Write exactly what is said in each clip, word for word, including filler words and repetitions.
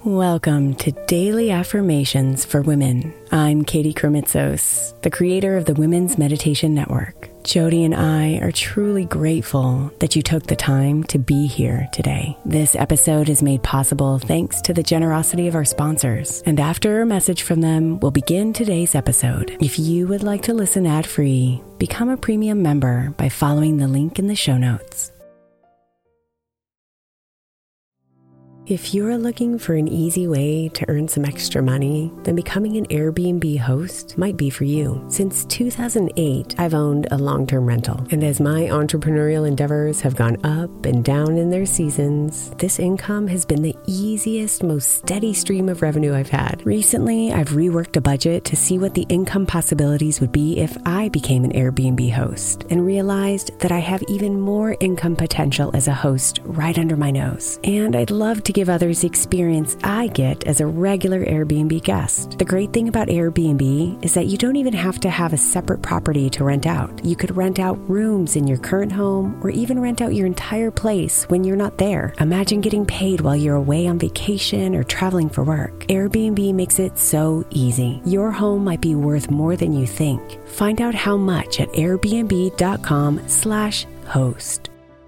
Welcome to Daily Affirmations for Women. I'm Katie Kremitzos, the creator of the Women's Meditation Network. Jody and I are truly grateful that you took the time to be here today. This episode is made possible thanks to the generosity of our sponsors. And after a message from them, we'll begin today's episode. If you would like to listen ad-free, become a premium member by following the link in the show notes. If you're looking for an easy way to earn some extra money, then becoming an Airbnb host might be for you. Since two thousand eight, I've owned a long-term rental. And as my entrepreneurial endeavors have gone up and down in their seasons, this income has been the easiest, most steady stream of revenue I've had. Recently, I've reworked a budget to see what the income possibilities would be if I became an Airbnb host, and realized that I have even more income potential as a host right under my nose. And I'd love to give others the experience I get as a regular Airbnb guest. The great thing about Airbnb is that you don't even have to have a separate property to rent out. You could rent out rooms in your current home or even rent out your entire place when you're not there. Imagine getting paid while you're away on vacation or traveling for work. Airbnb makes it so easy. Your home might be worth more than you think. Find out how much at airbnb.com slash host.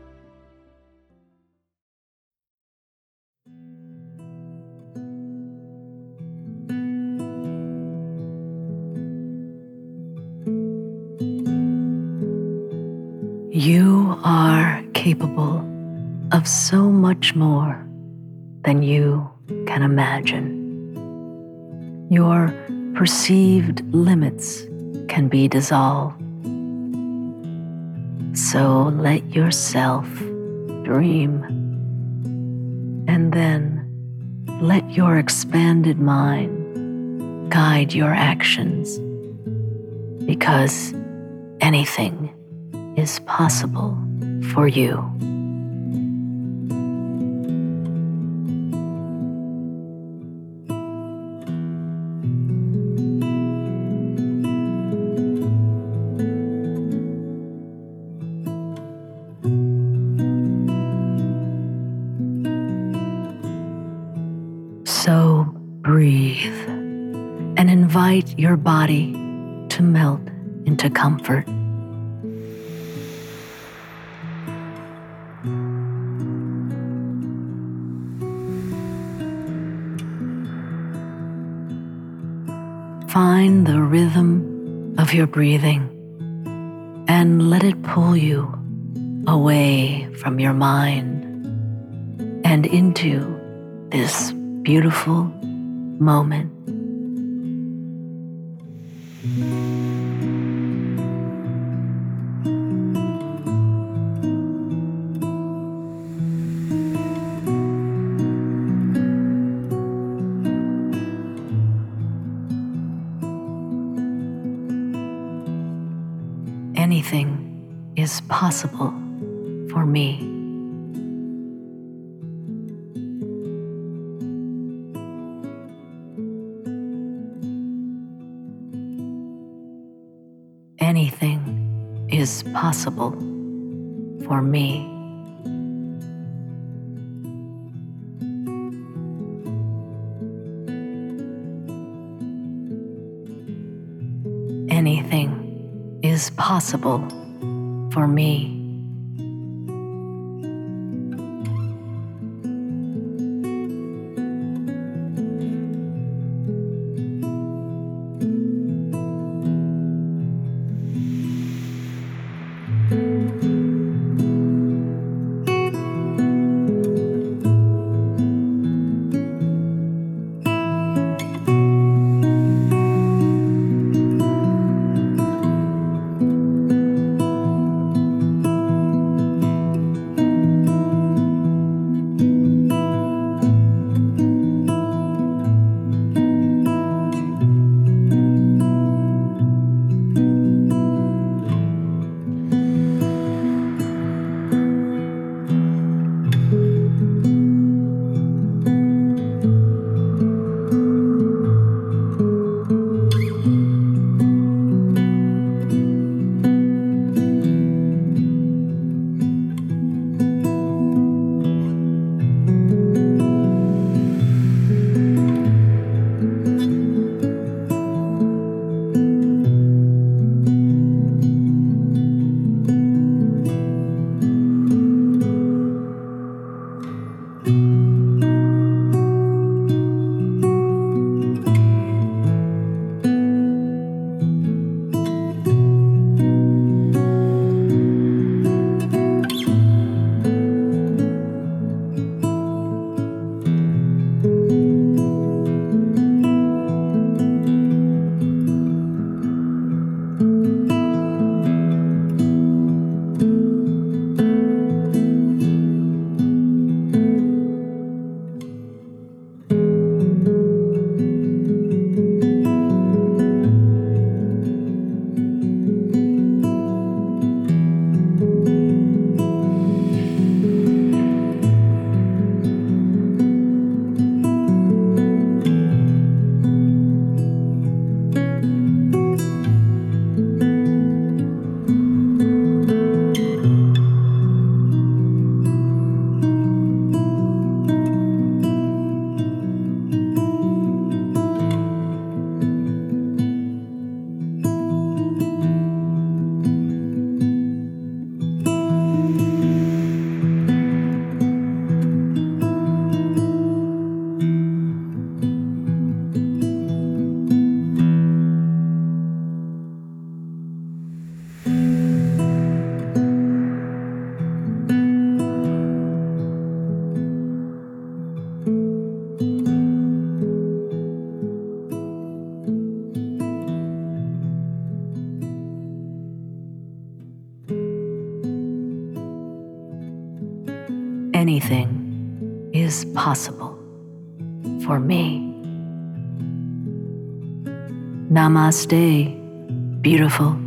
You are capable of so much more than you can imagine. Your perceived limits can be dissolved. So let yourself dream, and then let your expanded mind guide your actions, because anything is possible for you. So breathe and invite your body to melt into comfort. Find the rhythm of your breathing and let it pull you away from your mind and into this beautiful moment. Anything is possible for me. Anything is possible for me. Anything is possible for me. Anything is possible for me. Namaste, beautiful.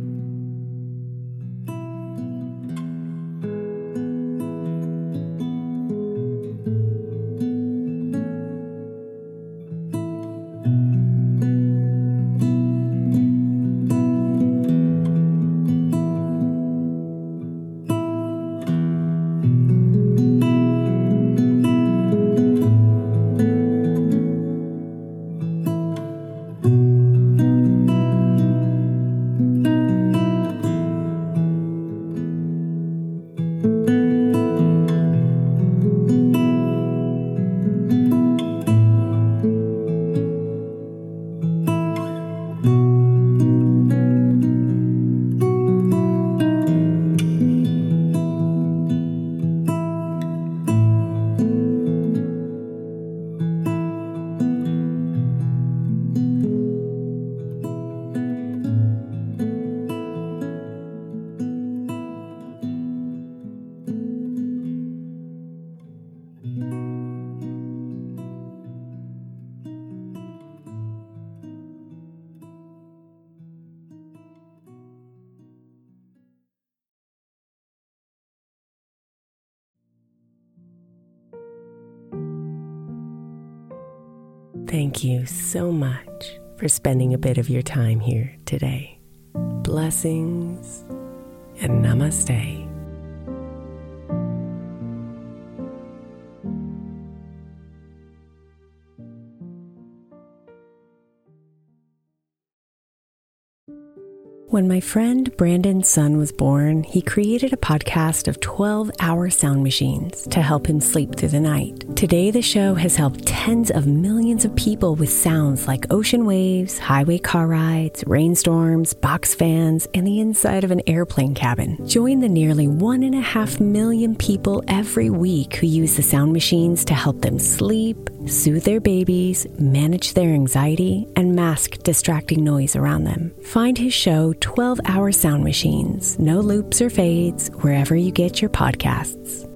Thank you so much for spending a bit of your time here today. Blessings and namaste. When my friend Brandon's son was born, he created a podcast of twelve-hour sound machines to help him sleep through the night. Today, the show has helped tens of millions of people with sounds like ocean waves, highway car rides, rainstorms, box fans, and the inside of an airplane cabin. Join the nearly one and a half million people every week who use the sound machines to help them sleep, soothe their babies, manage their anxiety, and mask distracting noise around them. Find his show, twelve-hour Sound Machines, no loops or fades, wherever you get your podcasts.